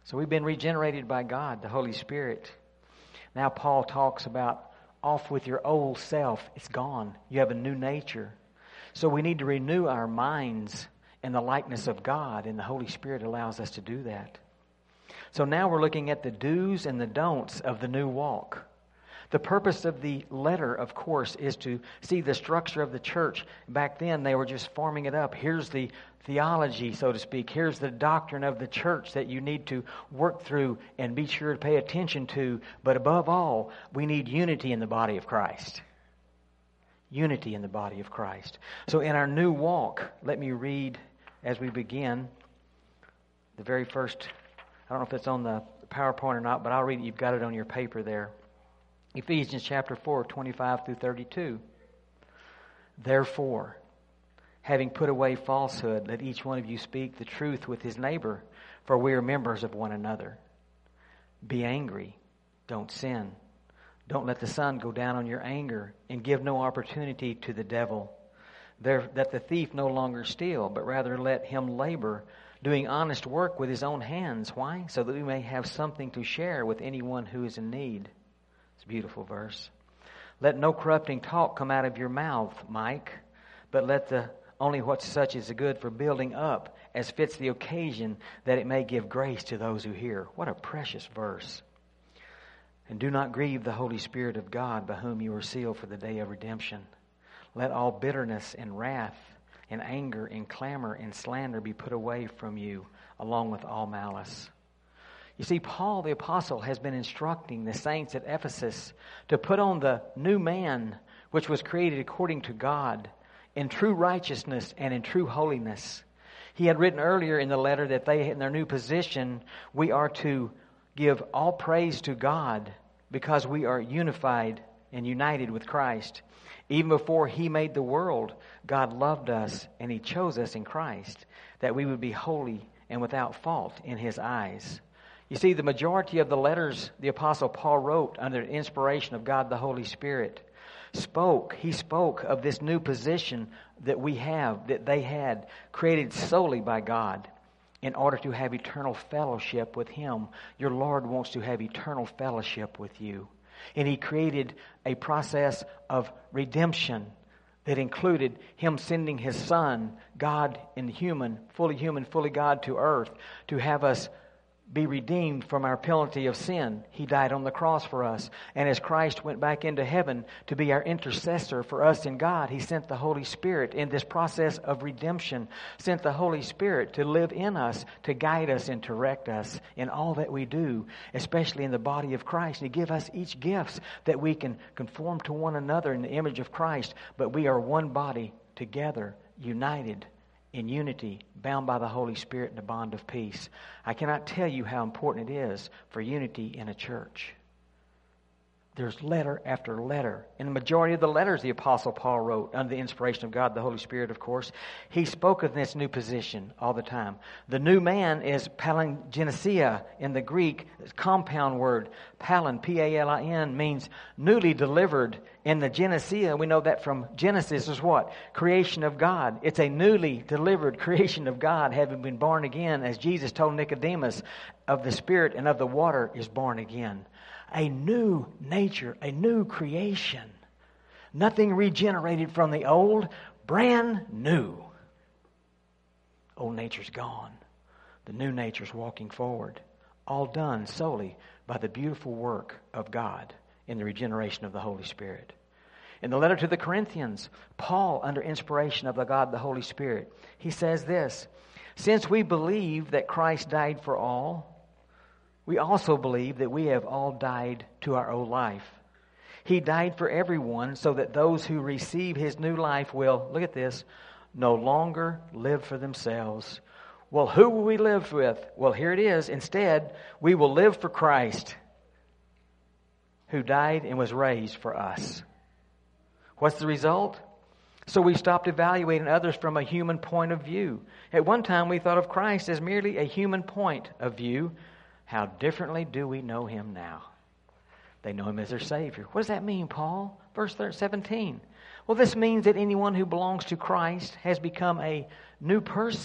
So we've been regenerated by God, the Holy Spirit. Now Paul talks about off with your old self. It's gone. You have a new nature. So we need to renew our minds in the likeness of God, and the Holy Spirit allows us to do that. So now we're looking at the do's and the don'ts of the new walk. The purpose of the letter, of course, is to see the structure of the church. Back then, they were just forming it up. Here's the theology, so to speak. Here's the doctrine of the church that you need to work through and be sure to pay attention to. But above all, we need unity in the body of Christ. Unity in the body of Christ. So in our new walk, let me read as we begin the very first, I don't know if it's on the PowerPoint or not, but I'll read it. You've got it on your paper there. Ephesians chapter 4, 25 through 32. Therefore, having put away falsehood, let each one of you speak the truth with his neighbor, for we are members of one another. Be angry, don't sin. Don't let the sun go down on your anger, and give no opportunity to the devil. That the thief no longer steal, but rather let him labor, doing honest work with his own hands. Why? So that we may have something to share with anyone who is in need. It's a beautiful verse. Let no corrupting talk come out of your mouth, Mike, but let only what such is good for building up, as fits the occasion, that it may give grace to those who hear. What a precious verse. And do not grieve the Holy Spirit of God, by whom you are sealed for the day of redemption. Let all bitterness and wrath and anger and clamor and slander be put away from you, along with all malice. You see, Paul the Apostle has been instructing the saints at Ephesus to put on the new man, which was created according to God, in true righteousness and in true holiness. He had written earlier in the letter that they, in their new position, we are to give all praise to God because we are unified and united with Christ. Even before He made the world, God loved us and He chose us in Christ, that we would be holy and without fault in His eyes. You see, the majority of the letters the Apostle Paul wrote under the inspiration of God the Holy Spirit He spoke of this new position that we have, that they had, created solely by God in order to have eternal fellowship with Him. Your Lord wants to have eternal fellowship with you. And He created a process of redemption that included Him sending His Son, God in human, fully God, to earth to have us be redeemed from our penalty of sin. He died on the cross for us. And as Christ went back into heaven to be our intercessor for us in God, He sent the Holy Spirit in this process of redemption, sent the Holy Spirit to live in us, to guide us and direct us in all that we do, especially in the body of Christ. And He give us each gifts that we can conform to one another in the image of Christ, but we are one body together, united in unity, bound by the Holy Spirit in a bond of peace. I cannot tell you how important it is for unity in a church. There's letter after letter. In the majority of the letters the Apostle Paul wrote, under the inspiration of God, the Holy Spirit, of course, he spoke of this new position all the time. The new man is palingenesia in the Greek, compound word. Palin, P-A-L-I-N, means newly delivered. In the Genesia, we know that from Genesis is what? Creation of God. It's a newly delivered creation of God, having been born again, as Jesus told Nicodemus, of the Spirit and of the water is born again. A new nature, a new creation. Nothing regenerated from the old, brand new. Old nature's gone. The new nature's walking forward. All done solely by the beautiful work of God in the regeneration of the Holy Spirit. In the letter to the Corinthians, Paul, under inspiration of the God, the Holy Spirit, he says this: since we believe that Christ died for all, we also believe that we have all died to our old life. He died for everyone so that those who receive His new life will, look at this, no longer live for themselves. Well, who will we live with? Well, here it is. Instead, we will live for Christ, who died and was raised for us. What's the result? So we stopped evaluating others from a human point of view. At one time, we thought of Christ as merely a human point of view. How differently do we know Him now? They know Him as their Savior. What does that mean, Paul? Verse 17. Well, this means that anyone who belongs to Christ has become a new person.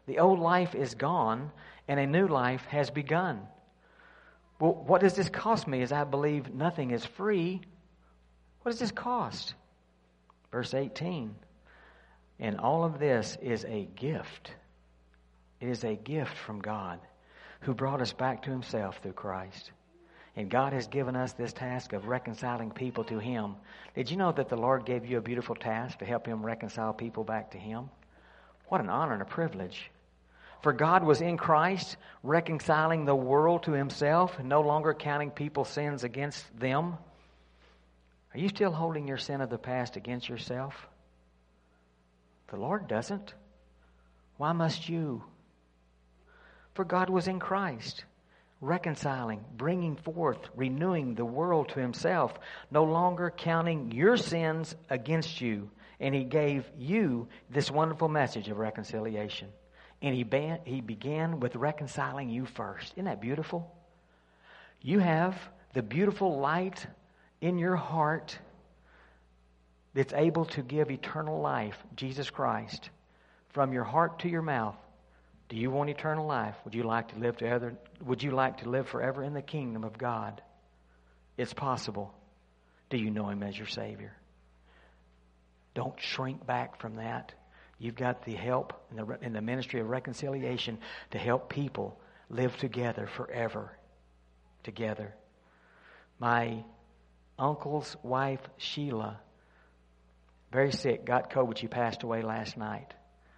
The old life is gone, and a new life has begun. Well, what does this cost me? As I believe nothing is free. What does this cost? Verse 18. And all of this is a gift. It is a gift from God, who brought us back to Himself through Christ. And God has given us this task of reconciling people to Him. Did you know that the Lord gave you a beautiful task to help Him reconcile people back to Him? What an honor and a privilege. For God was in Christ, reconciling the world to Himself, no longer counting people's sins against them. Are you still holding your sin of the past against yourself? The Lord doesn't. Why must you? For God was in Christ, reconciling, bringing forth, renewing the world to Himself, no longer counting your sins against you. And He gave you this wonderful message of reconciliation. And He began with reconciling you first. Isn't that beautiful? You have the beautiful light in your heart that's able to give eternal life, Jesus Christ, from your heart to your mouth. Do you want eternal life? Would you like to live together? Would you like to live forever in the kingdom of God? It's possible. Do you know Him as your Savior? Don't shrink back from that. You've got the help in the ministry of reconciliation to help people live together forever. Together. My uncle's wife, Sheila, very sick, got COVID. She passed away last night.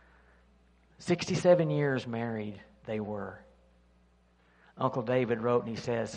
67 years married they were. Uncle David wrote and he says,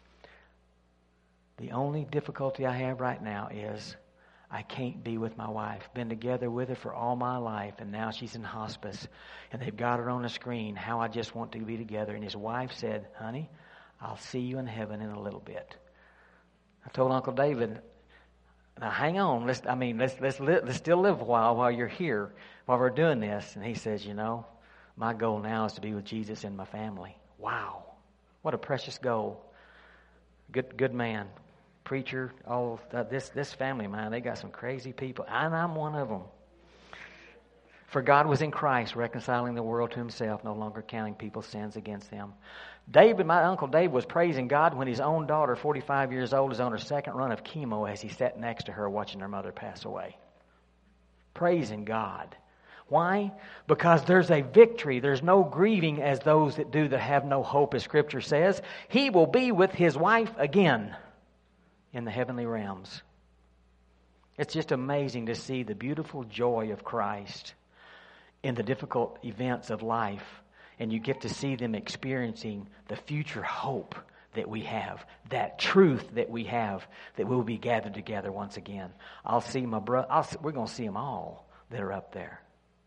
the only difficulty I have right now is I can't be with my wife. Been together with her for all my life, and now she's in hospice. And they've got her on a screen, how I just want to be together. And his wife said, honey, I'll see you in heaven in a little bit. I told Uncle David, now hang on, let's still live a while you're here, while we're doing this. And he says, you know, my goal now is to be with Jesus and my family. Wow, what a precious goal. Good man, preacher. All this family of mine, they got some crazy people, and I'm one of them. For God was in Christ, reconciling the world to Himself, no longer counting people's sins against them. David, my Uncle Dave, was praising God when his own daughter, 45 years old, is on her second run of chemo as he sat next to her watching her mother pass away. Praising God. Why? Because there's a victory. There's no grieving as those that do that have no hope, as Scripture says. He will be with his wife again in the heavenly realms. It's just amazing to see the beautiful joy of Christ in the difficult events of life. And you get to see them experiencing the future hope that we have, that truth that we have, that we'll be gathered together once again. I'll see my brother. We're going to see them all that are up there.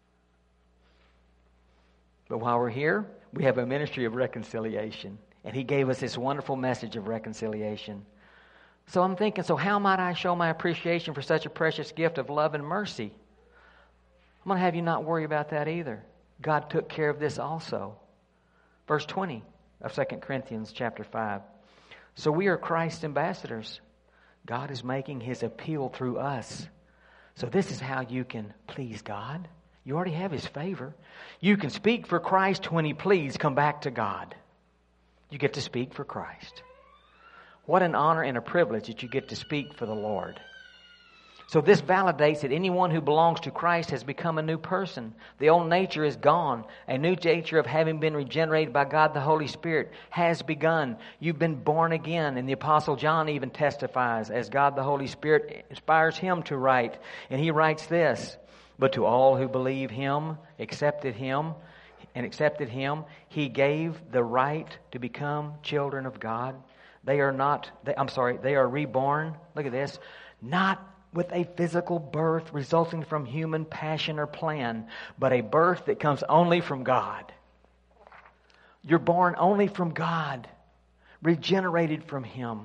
But while we're here, we have a ministry of reconciliation. And He gave us this wonderful message of reconciliation. So I'm thinking, so how might I show my appreciation for such a precious gift of love and mercy? I'm going to have you not worry about that either. God took care of this also. Verse 20 of 2 Corinthians chapter 5. So we are Christ's ambassadors. God is making His appeal through us. So this is how you can please God. You already have His favor. You can speak for Christ when He pleads. Come back to God. You get to speak for Christ. What an honor and a privilege that you get to speak for the Lord. So this validates that anyone who belongs to Christ has become a new person. The old nature is gone. A new nature of having been regenerated by God the Holy Spirit has begun. You've been born again. And the Apostle John even testifies as God the Holy Spirit inspires him to write. And he writes this, but to all who believe Him, accepted Him, He gave the right to become children of God. They are reborn. Look at this. Not with a physical birth resulting from human passion or plan, but a birth that comes only from God. You're born only from God, regenerated from Him,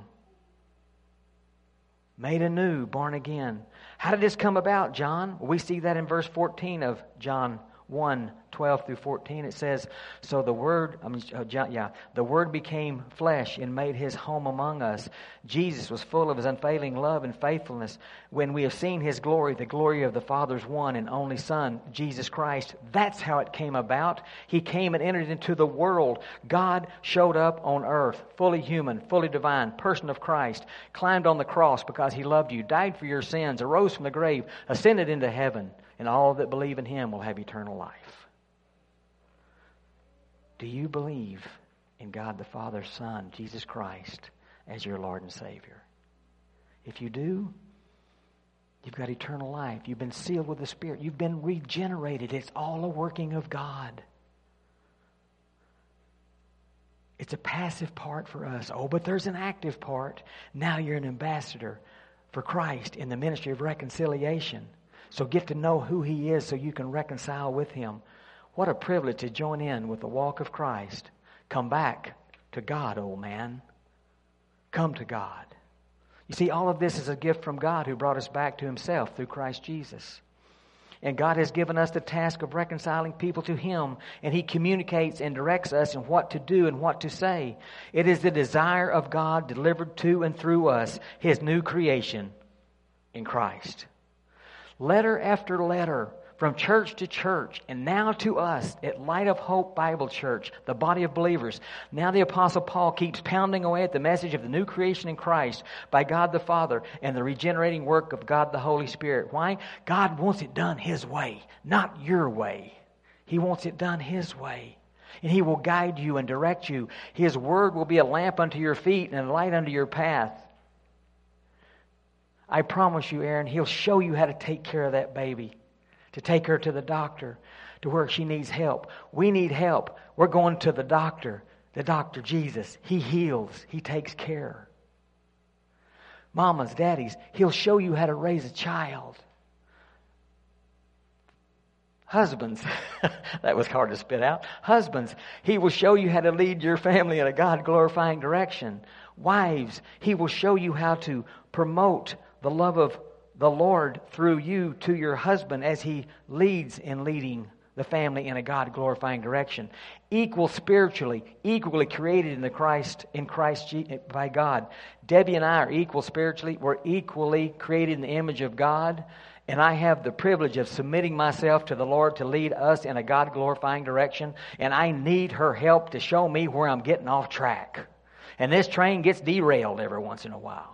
made anew, born again. How did this come about, John? We see that in verse 14 of John 1:12-14, it says, so the Word became flesh and made His home among us. Jesus was full of His unfailing love and faithfulness. When we have seen His glory, the glory of the Father's one and only Son, Jesus Christ, that's how it came about. He came and entered into the world. God showed up on earth, fully human, fully divine, person of Christ, climbed on the cross because He loved you, died for your sins, arose from the grave, ascended into heaven, and all that believe in Him will have eternal life. Do you believe in God the Father, Son, Jesus Christ as your Lord and Savior? If you do, you've got eternal life. You've been sealed with the Spirit. You've been regenerated. It's all a working of God. It's a passive part for us. Oh, but there's an active part. Now you're an ambassador for Christ in the ministry of reconciliation. So get to know who He is so you can reconcile with Him. What a privilege to join in with the walk of Christ. Come back to God, old man. Come to God. You see, all of this is a gift from God who brought us back to Himself through Christ Jesus. And God has given us the task of reconciling people to Him, and He communicates and directs us in what to do and what to say. It is the desire of God delivered to and through us, His new creation in Christ. Letter after letter, from church to church, and now to us at Light of Hope Bible Church, the body of believers. Now the Apostle Paul keeps pounding away at the message of the new creation in Christ by God the Father and the regenerating work of God the Holy Spirit. Why? God wants it done His way, not your way. He wants it done His way. And He will guide you and direct you. His word will be a lamp unto your feet and a light unto your path. I promise you, Aaron, He'll show you how to take care of that baby, to take her to the doctor, to where she needs help. We need help. We're going to the doctor Jesus. He heals. He takes care. Mamas, daddies, He'll show you how to raise a child. Husbands, that was hard to spit out. Husbands, He will show you how to lead your family in a God-glorifying direction. Wives, He will show you how to promote the love of the Lord through you to your husband as he leads in leading the family in a God-glorifying direction. Equal spiritually, equally created in Christ by God. Debbie and I are equal spiritually. We're equally created in the image of God. And I have the privilege of submitting myself to the Lord to lead us in a God-glorifying direction. And I need her help to show me where I'm getting off track. And this train gets derailed every once in a while.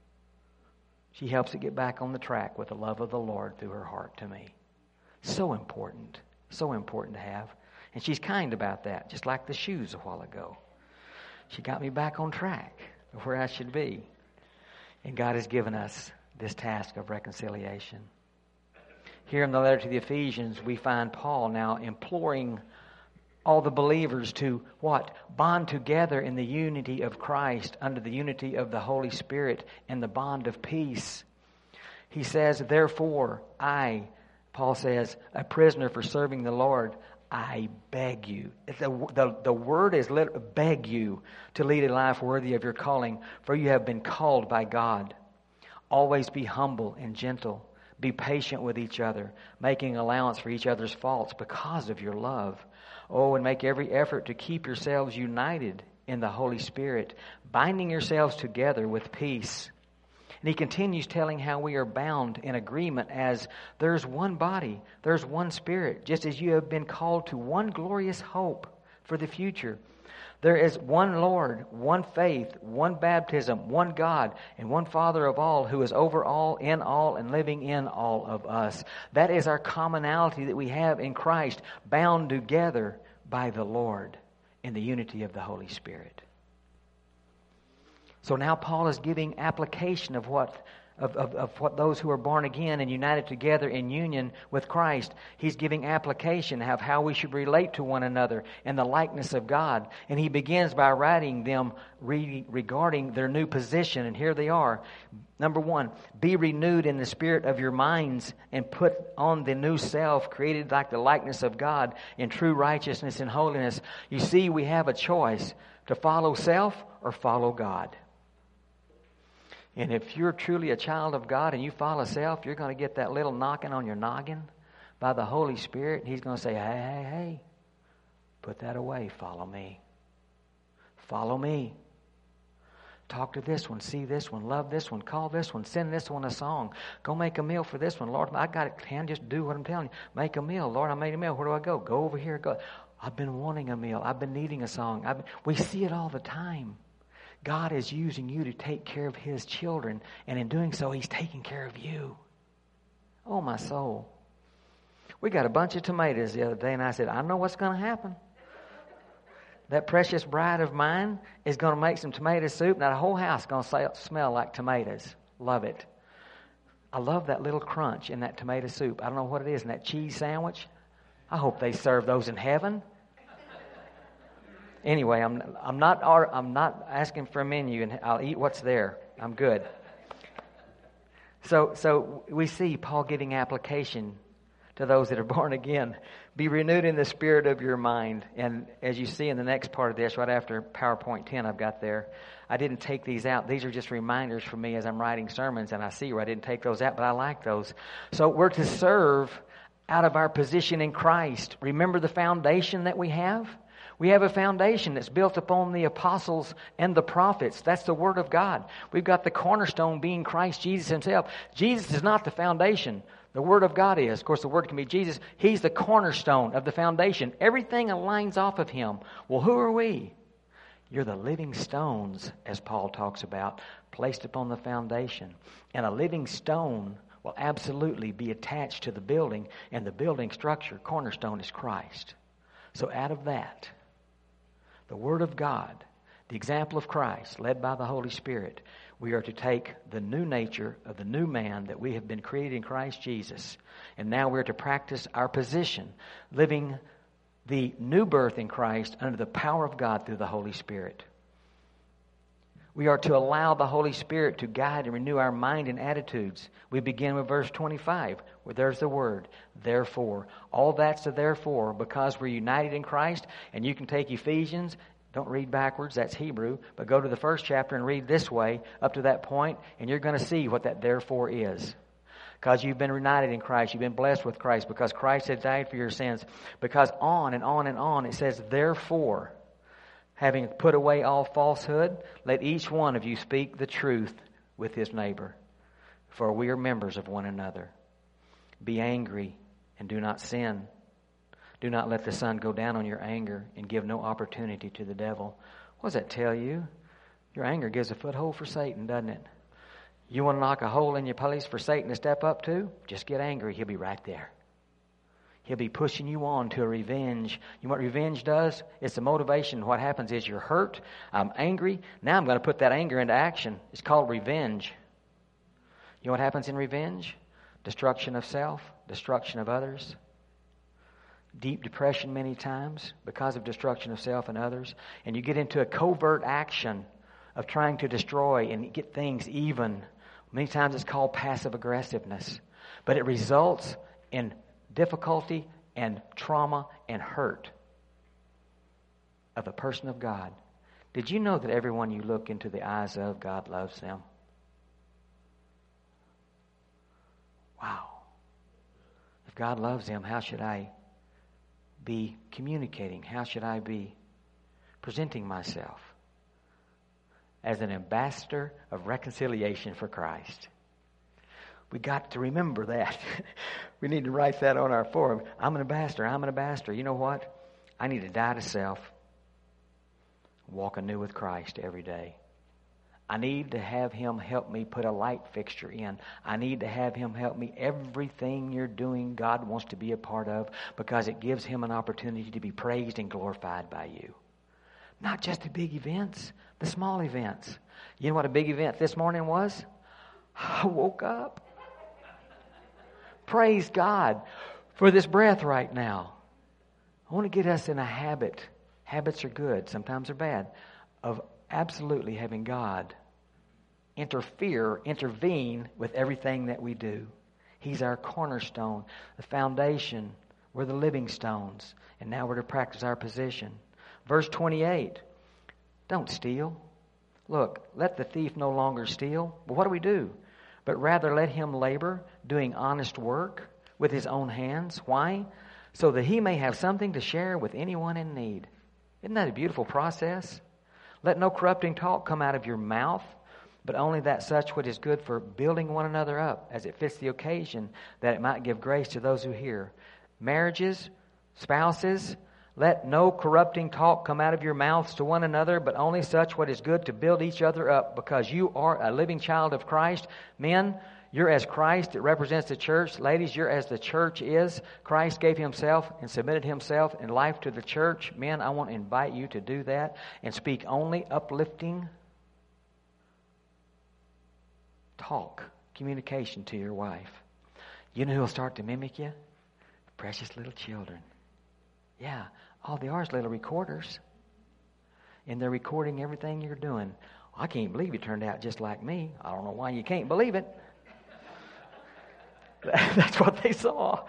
She helps it get back on the track with the love of the Lord through her heart to me. So important to have. And she's kind about that, just like the shoes a while ago. She got me back on track of where I should be. And God has given us this task of reconciliation. Here in the letter to the Ephesians, we find Paul now imploring all the believers to what? Bond together in the unity of Christ, under the unity of the Holy Spirit and the bond of peace. He says, therefore, Paul says, a prisoner for serving the Lord, I beg you. The word is beg you to lead a life worthy of your calling, for you have been called by God. Always be humble and gentle. Be patient with each other, making allowance for each other's faults because of your love. Oh, and make every effort to keep yourselves united in the Holy Spirit, binding yourselves together with peace. And he continues telling how we are bound in agreement as there's one body, there's one Spirit, just as you have been called to one glorious hope for the future. There is one Lord, one faith, one baptism, one God, and one Father of all, who is over all, in all, and living in all of us. That is our commonality that we have in Christ, bound together by the Lord in the unity of the Holy Spirit. So now Paul is giving application of what those who are born again and united together in union with Christ. He's giving application of how we should relate to one another in the likeness of God. And he begins by writing them regarding their new position. And here they are. Number 1, be renewed in the spirit of your minds and put on the new self, created like the likeness of God in true righteousness and holiness. You see, we have a choice to follow self or follow God. And if you're truly a child of God and you follow self, you're going to get that little knocking on your noggin by the Holy Spirit. He's going to say, hey, put that away. Follow me. Follow me. Talk to this one, see this one, love this one, call this one, send this one a song. Go make a meal for this one. Lord, I got it, hand, just do what I'm telling you. Make a meal. Lord, I made a meal. Where do I go? Go over here. Go. I've been wanting a meal. I've been needing a song. We see it all the time. God is using you to take care of His children, and in doing so, He's taking care of you. Oh, my soul. We got a bunch of tomatoes the other day, and I said, I know what's going to happen. That precious bride of mine is going to make some tomato soup. Now the whole house is going to smell like tomatoes. Love it. I love that little crunch in that tomato soup. I don't know what it is in that cheese sandwich. I hope they serve those in heaven. Anyway, I'm not asking for a menu, and I'll eat what's there. I'm good. So we see Paul giving application to those that are born again. Be renewed in the spirit of your mind. And as you see in the next part of this, right after PowerPoint 10 I've got there, I didn't take these out. These are just reminders for me as I'm writing sermons, and I see where I didn't take those out, but I like those. So we're to serve out of our position in Christ. Remember the foundation that we have? We have a foundation that's built upon the apostles and the prophets. That's the Word of God. We've got the cornerstone being Christ Jesus Himself. Jesus is not the foundation. The Word of God is. Of course, the Word can be Jesus. He's the cornerstone of the foundation. Everything aligns off of Him. Well, who are we? You're the living stones, as Paul talks about, placed upon the foundation. And a living stone will absolutely be attached to the building, and the building structure, cornerstone, is Christ. So out of that, the Word of God, the example of Christ, led by the Holy Spirit, we are to take the new nature of the new man that we have been created in Christ Jesus, and now we're to practice our position, living the new birth in Christ under the power of God through the Holy Spirit. We are to allow the Holy Spirit to guide and renew our mind and attitudes. We begin with verse 25, where there's the word, therefore. All that's a therefore, because we're united in Christ, and you can take Ephesians. Don't read backwards, that's Hebrew, but go to the first chapter and read this way up to that point, and you're going to see what that therefore is. Because you've been united in Christ, you've been blessed with Christ, because Christ had died for your sins. Because on and on and on it says, therefore, having put away all falsehood, let each one of you speak the truth with his neighbor, for we are members of one another. Be angry and do not sin. Do not let the sun go down on your anger, and give no opportunity to the devil. What does that tell you? Your anger gives a foothold for Satan, doesn't it? You want to knock a hole in your place for Satan to step up to? Just get angry. He'll be right there. He'll be pushing you on to a revenge. You know what revenge does? It's a motivation. What happens is you're hurt. I'm angry. Now I'm going to put that anger into action. It's called revenge. You know what happens in revenge? Destruction of self, destruction of others. Deep depression many times because of destruction of self and others. And you get into a covert action of trying to destroy and get things even. Many times it's called passive aggressiveness. But it results in difficulty and trauma and hurt of a person of God. Did you know that everyone you look into the eyes of, God loves them? Wow. If God loves them, how should I be communicating? How should I be presenting myself as an ambassador of reconciliation for Christ? We got to remember that. We need to write that on our forum. I'm an ambassador. I'm an ambassador. You know what? I need to die to self. Walk anew with Christ every day. I need to have Him help me put a light fixture in. I need to have Him help me. Everything you're doing, God wants to be a part of, because it gives Him an opportunity to be praised and glorified by you. Not just the big events, the small events. You know what a big event this morning was? I woke up. Praise God for this breath right now. I want to get us in a habit. Habits are good, sometimes they're bad, of absolutely having God intervene with everything that we do. He's our cornerstone, the foundation. We're the living stones. And now we're to practice our position. Verse 28, don't steal. Look, let the thief no longer steal. Well, what do? But rather let him labor, doing honest work with his own hands. Why? So that he may have something to share with anyone in need. Isn't that a beautiful process? Let no corrupting talk come out of your mouth, but only that such what is good for building one another up, as it fits the occasion, that it might give grace to those who hear. Marriages, spouses, let no corrupting talk come out of your mouths to one another, but only such what is good to build each other up, because you are a living child of Christ. Men, you're as Christ. It represents the church. Ladies, you're as the church is. Christ gave himself and submitted himself in life to the church. Men, I want to invite you to do that and speak only uplifting talk, communication to your wife. You know who will start to mimic you? Precious little children. Yeah, all they are is little recorders. And they're recording everything you're doing. I can't believe you turned out just like me. I don't know why you can't believe it. That's what they saw.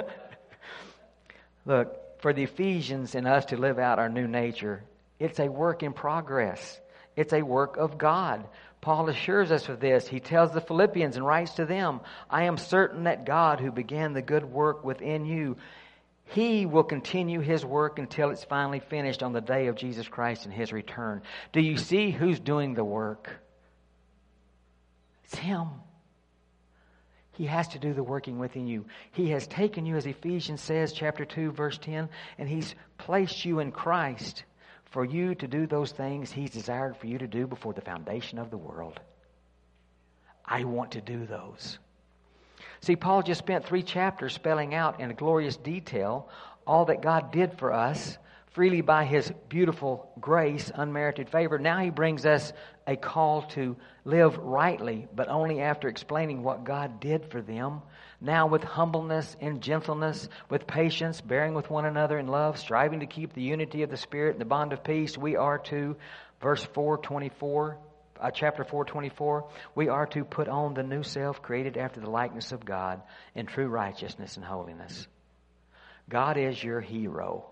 Look, for the Ephesians and us to live out our new nature, it's a work in progress. It's a work of God. Paul assures us of this. He tells the Philippians and writes to them, I am certain that God who began the good work within you, He will continue His work until it's finally finished on the day of Jesus Christ and His return. Do you see who's doing the work? It's Him. He has to do the working within you. He has taken you, as Ephesians says, chapter 2, verse 10, and He's placed you in Christ for you to do those things He's desired for you to do before the foundation of the world. I want to do those. See, Paul just spent 3 chapters spelling out in glorious detail all that God did for us freely by His beautiful grace, unmerited favor. Now he brings us a call to live rightly, but only after explaining what God did for them. Now with humbleness and gentleness, with patience, bearing with one another in love, striving to keep the unity of the Spirit and the bond of peace, we are to, verse 4:24, chapter 4:24, we are to put on the new self created after the likeness of God in true righteousness and holiness. God is your hero.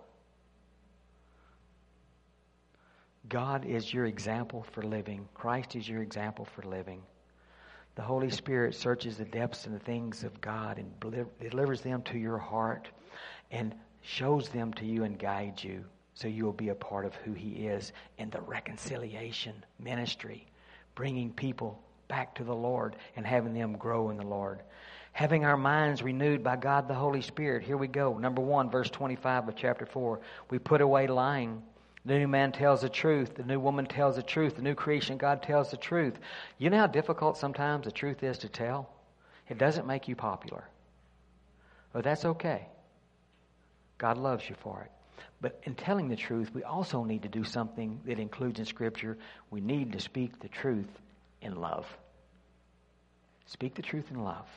God is your example for living. Christ is your example for living. The Holy Spirit searches the depths and the things of God and delivers them to your heart and shows them to you and guides you so you will be a part of who He is in the reconciliation ministry, bringing people back to the Lord and having them grow in the Lord. Having our minds renewed by God the Holy Spirit. Here we go. Number 1, verse 25 of chapter 4. We put away lying. The new man tells the truth. The new woman tells the truth. The new creation God tells the truth. You know how difficult sometimes the truth is to tell? It doesn't make you popular. But that's okay. God loves you for it. But in telling the truth, we also need to do something that includes in Scripture. We need to speak the truth in love. Speak the truth in love.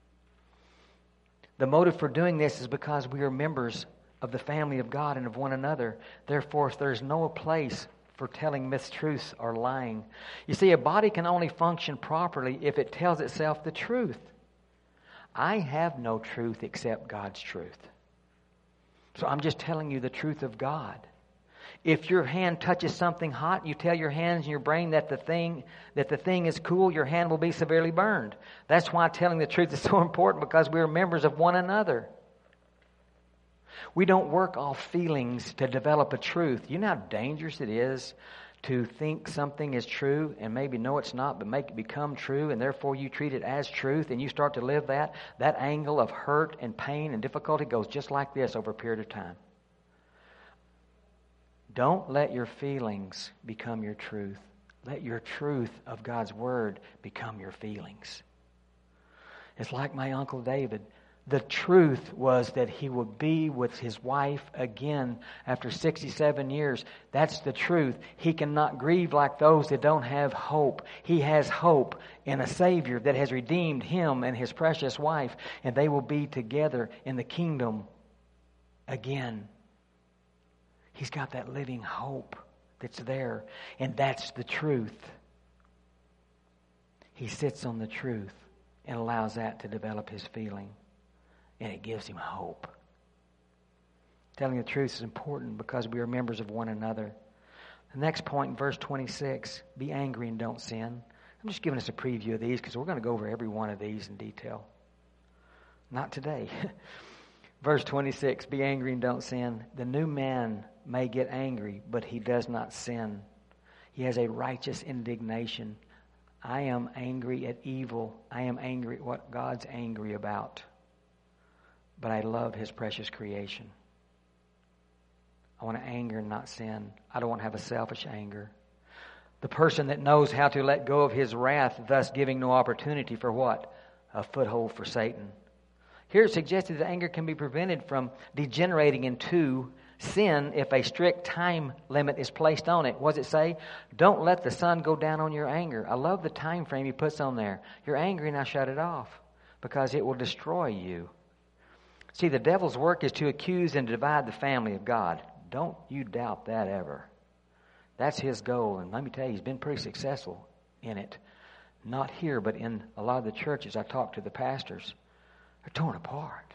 The motive for doing this is because we are members of the family of God and of one another. Therefore, there's no place for telling mistruths or lying. You see, a body can only function properly if it tells itself the truth. I have no truth except God's truth. So I'm just telling you the truth of God. If your hand touches something hot, you tell your hands and your brain that the thing is cool, your hand will be severely burned. That's why telling the truth is so important, because we are members of one another. We don't work off feelings to develop a truth. You know how dangerous it is to think something is true and maybe know it's not, but make it become true, and therefore you treat it as truth and you start to live that angle of hurt and pain and difficulty goes just like this over a period of time. Don't let your feelings become your truth. Let your truth of God's Word become your feelings. It's like my Uncle David. The truth was that he would be with his wife again after 67 years. That's the truth. He cannot grieve like those that don't have hope. He has hope in a Savior that has redeemed him and his precious wife, and they will be together in the kingdom again. He's got that living hope that's there, and that's the truth. He sits on the truth and allows that to develop his feeling. And it gives him hope. Telling the truth is important because we are members of one another. The next point in verse 26, be angry and don't sin. I'm just giving us a preview of these because we're going to go over every one of these in detail. Not today. Verse 26, be angry and don't sin. The new man may get angry, but he does not sin. He has a righteous indignation. I am angry at evil. I am angry at what God's angry about. But I love His precious creation. I want to anger and not sin. I don't want to have a selfish anger. The person that knows how to let go of his wrath, thus giving no opportunity for what? A foothold for Satan. Here it's suggested that anger can be prevented from degenerating into sin if a strict time limit is placed on it. What does it say? Don't let the sun go down on your anger. I love the time frame He puts on there. You're angry, now shut it off, because it will destroy you. See, the devil's work is to accuse and divide the family of God. Don't you doubt that ever. That's his goal, and let me tell you, he's been pretty successful in it. Not here, but in a lot of the churches I talk to the pastors. They're torn apart.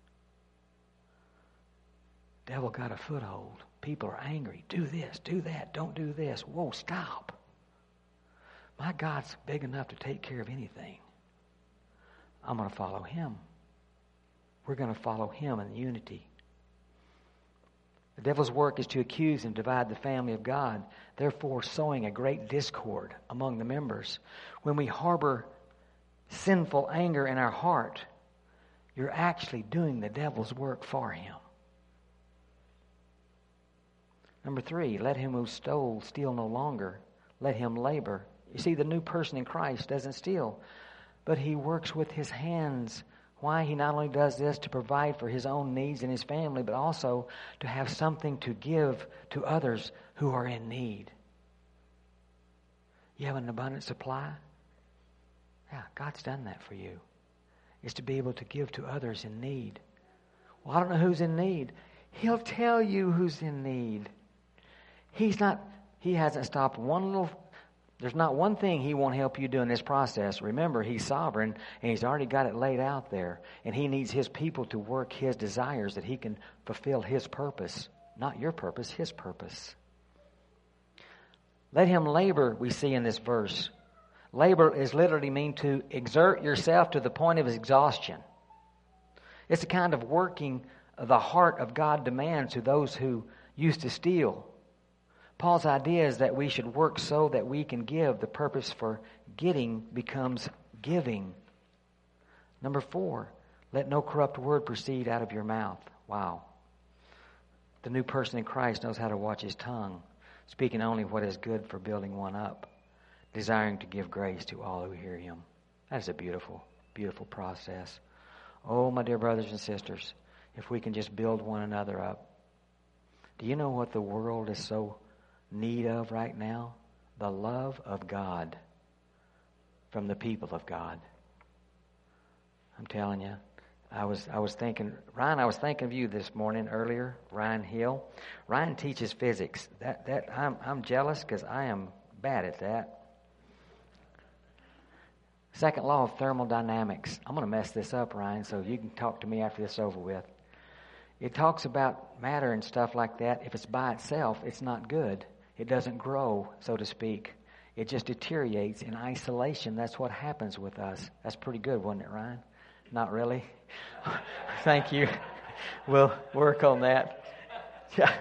Devil got a foothold. People are angry. Do this, do that, don't do this. Whoa, stop. My God's big enough to take care of anything. I'm going to follow Him. We're going to follow Him in unity. The devil's work is to accuse and divide the family of God, therefore sowing a great discord among the members. When we harbor sinful anger in our heart, you're actually doing the devil's work for him. Number 3, let him who stole steal no longer. Let him labor. You see, the new person in Christ doesn't steal, but he works with his hands. Why? He not only does this to provide for his own needs and his family, but also to have something to give to others who are in need. You have an abundant supply? Yeah, God's done that for you. It's to be able to give to others in need. Well, I don't know who's in need. He'll tell you who's in need. He hasn't stopped there's not one thing He won't help you do in this process. Remember, He's sovereign, and He's already got it laid out there. And He needs His people to work His desires that He can fulfill His purpose. Not your purpose, His purpose. Let him labor, we see in this verse. Labor is literally mean to exert yourself to the point of exhaustion. It's the kind of working the heart of God demands to those who used to steal. Paul's idea is that we should work so that we can give. The purpose for getting becomes giving. Number 4, let no corrupt word proceed out of your mouth. Wow. The new person in Christ knows how to watch his tongue, speaking only what is good for building one up, desiring to give grace to all who hear him. That is a beautiful, beautiful process. Oh, my dear brothers and sisters, if we can just build one another up. Do you know what the world is so need of right now? The love of God from the people of God. I'm telling you, I was thinking, Ryan, I was thinking of you this morning earlier, Ryan Hill. Ryan teaches physics. I'm jealous because I am bad at that. Second law of thermodynamics. I'm going to mess this up, Ryan, so you can talk to me after this is over with. It talks about matter and stuff like that. If it's by itself, it's not good. It doesn't grow, so to speak. It just deteriorates in isolation. That's what happens with us. That's pretty good, wasn't it, Ryan? Not really? Thank you. We'll work on that. Yeah.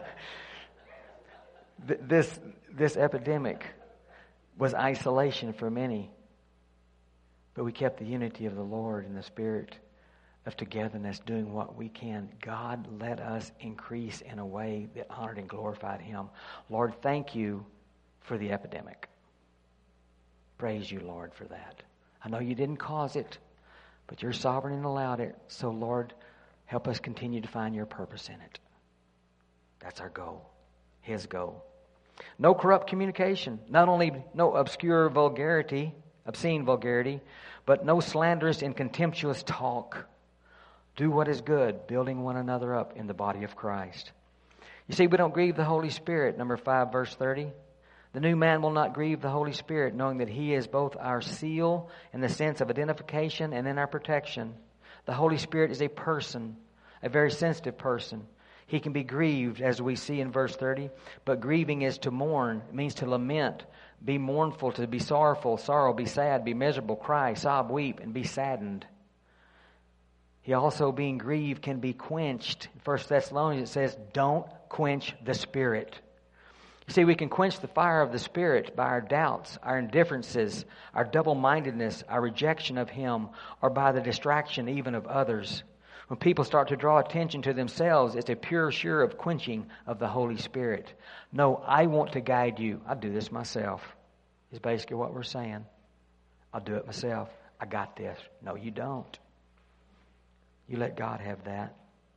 This epidemic was isolation for many. But we kept the unity of the Lord and the spirit of togetherness, doing what we can. God let us increase in a way that honored and glorified Him. Lord, thank you for the epidemic. Praise you, Lord, for that. I know you didn't cause it, but you're sovereign and allowed it. So, Lord, help us continue to find your purpose in it. That's our goal, His goal. No corrupt communication. Not only no obscene vulgarity, but no slanderous and contemptuous talk. Do what is good, building one another up in the body of Christ. You see, we don't grieve the Holy Spirit. Number 5, verse 30. The new man will not grieve the Holy Spirit, knowing that He is both our seal in the sense of identification and in our protection. The Holy Spirit is a person, a very sensitive person. He can be grieved, as we see in verse 30. But grieving is to mourn. It means to lament, be mournful, to be sorrowful, sorrow, be sad, be miserable, cry, sob, weep, and be saddened. He also, being grieved, can be quenched. In 1 Thessalonians it says, don't quench the Spirit. You see, we can quench the fire of the Spirit by our doubts, our indifferences, our double-mindedness, our rejection of Him, or by the distraction even of others. When people start to draw attention to themselves, it's a pure sure of quenching of the Holy Spirit. No, I want to guide you. I'll do this myself, is basically what we're saying. I'll do it myself. I got this. No, you don't. You let God have that.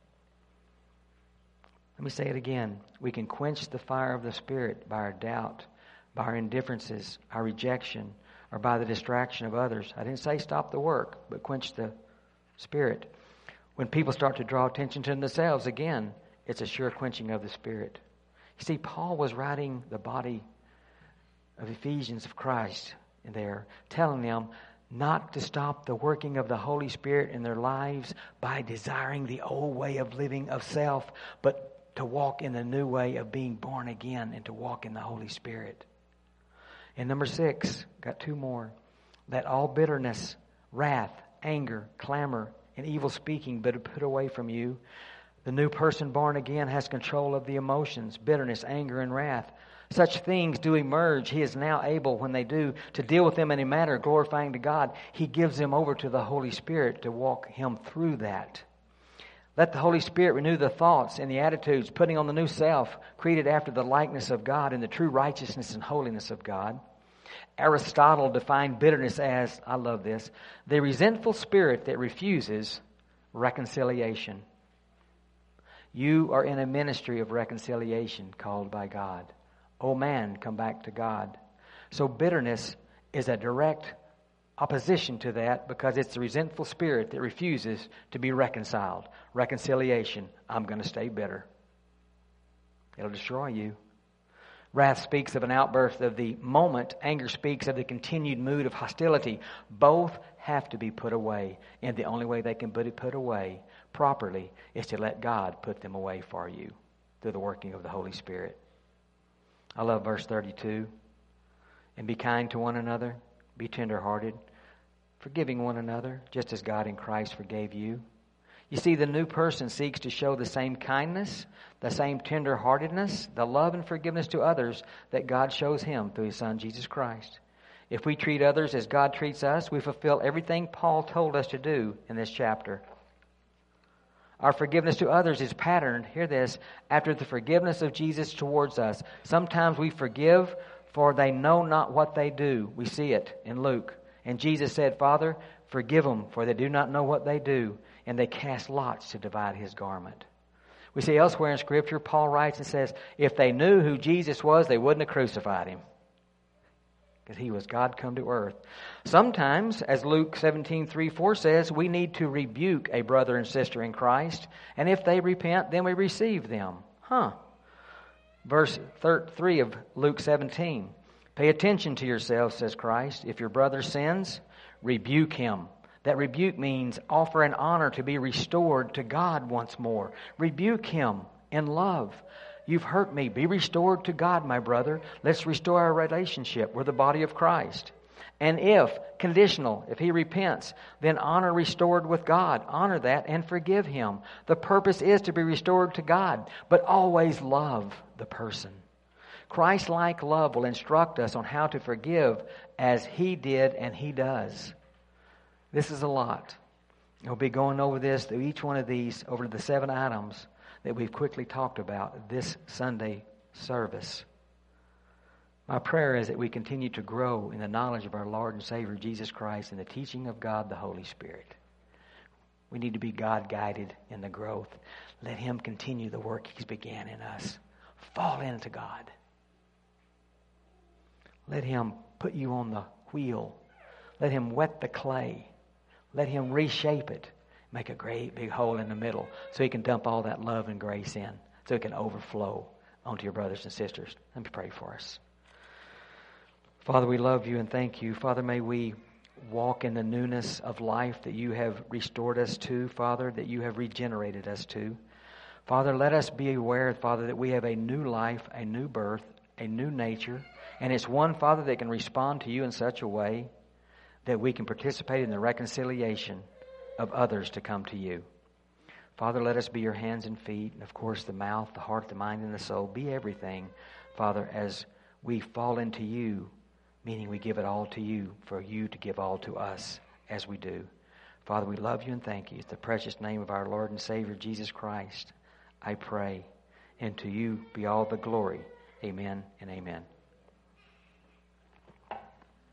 Let me say it again. We can quench the fire of the Spirit by our doubt, by our indifferences, our rejection, or by the distraction of others. I didn't say stop the work, but quench the Spirit. When people start to draw attention to themselves, again, it's a sure quenching of the Spirit. You see, Paul was writing the body of Ephesians of Christ in there, telling them not to stop the working of the Holy Spirit in their lives by desiring the old way of living of self, but to walk in the new way of being born again and to walk in the Holy Spirit. And number 6, got 2 more. Let all bitterness, wrath, anger, clamor, and evil speaking be put away from you. The new person born again has control of the emotions, bitterness, anger, and wrath. Such things do emerge. He is now able, when they do, to deal with them in a manner glorifying to God. He gives them over to the Holy Spirit to walk him through that. Let the Holy Spirit renew the thoughts and the attitudes, putting on the new self, created after the likeness of God in the true righteousness and holiness of God. Aristotle defined bitterness as, I love this, the resentful spirit that refuses reconciliation. You are in a ministry of reconciliation called by God. Oh man, come back to God. So bitterness is a direct opposition to that because it's the resentful spirit that refuses to be reconciled. Reconciliation, I'm going to stay bitter. It'll destroy you. Wrath speaks of an outburst of the moment. Anger speaks of the continued mood of hostility. Both have to be put away. And the only way they can be put away properly is to let God put them away for you through the working of the Holy Spirit. I love verse 32. And be kind to one another. Be tenderhearted. Forgiving one another, just as God in Christ forgave you. You see, the new person seeks to show the same kindness, the same tenderheartedness, the love and forgiveness to others that God shows him through his Son, Jesus Christ. If we treat others as God treats us, we fulfill everything Paul told us to do in this chapter. Our forgiveness to others is patterned, hear this, after the forgiveness of Jesus towards us. Sometimes we forgive, for they know not what they do. We see it in Luke. And Jesus said, Father, forgive them, for they do not know what they do. And they cast lots to divide his garment. We see elsewhere in Scripture, Paul writes and says, if they knew who Jesus was, they wouldn't have crucified him. Because he was God come to earth. Sometimes, as Luke 17:3-4 says, we need to rebuke a brother and sister in Christ. And if they repent, then we receive them. Verse 3 of Luke 17. Pay attention to yourselves, says Christ. If your brother sins, rebuke him. That rebuke means offer an honor to be restored to God once more. Rebuke him in love. You've hurt me. Be restored to God, my brother. Let's restore our relationship. We're the body of Christ. And if, conditional, if he repents, then honor restored with God. Honor that and forgive him. The purpose is to be restored to God, but always love the person. Christ-like love will instruct us on how to forgive as he did and he does. This is a lot. We'll be going over this, through each one of these, over the 7 items that we've quickly talked about this Sunday service. My prayer is that we continue to grow in the knowledge of our Lord and Savior Jesus Christ and the teaching of God the Holy Spirit. We need to be God-guided in the growth. Let him continue the work he's began in us. Fall into God. Let him put you on the wheel. Let him wet the clay. Let him reshape it. Make a great big hole in the middle so he can dump all that love and grace in, so it can overflow onto your brothers and sisters. Let me pray for us. Father, we love you and thank you. Father, may we walk in the newness of life that you have restored us to, Father, that you have regenerated us to. Father, let us be aware, Father, that we have a new life, a new birth, a new nature, and it's one, Father, that can respond to you in such a way that we can participate in the reconciliation of others to come to you. Father, let us be your hands and feet, and of course the mouth, the heart, the mind, and the soul. Be everything, Father, as we fall into you, meaning we give it all to you, for you to give all to us as we do. Father, we love you and thank you. It's the precious name of our Lord and Savior, Jesus Christ, I pray. And to you be all the glory. Amen and amen.